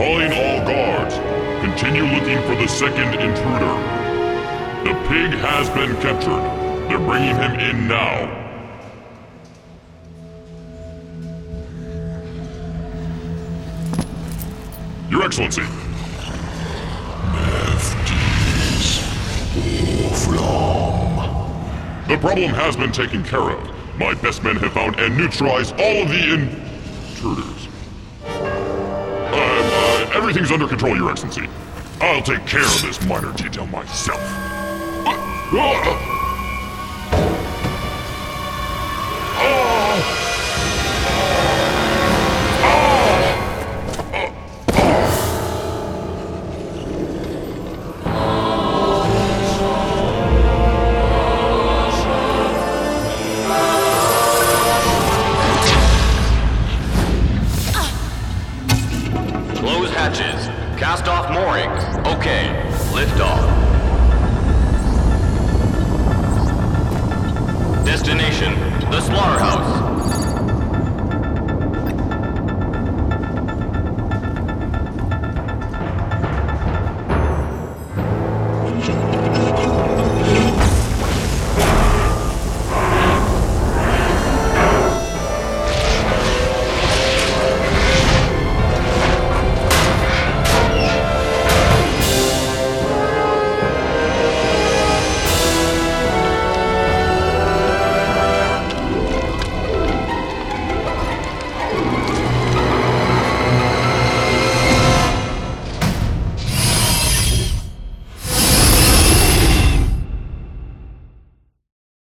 Calling all guards. Continue looking for the second intruder. The pig has been captured. They're bringing him in now. Your Excellency. The problem has been taken care of. My best men have found and neutralized all of the intruders. Everything's under control, Your Excellency. I'll take care of this minor detail myself. Close hatches. Cast off moorings. Okay, lift off. Destination, the slaughterhouse.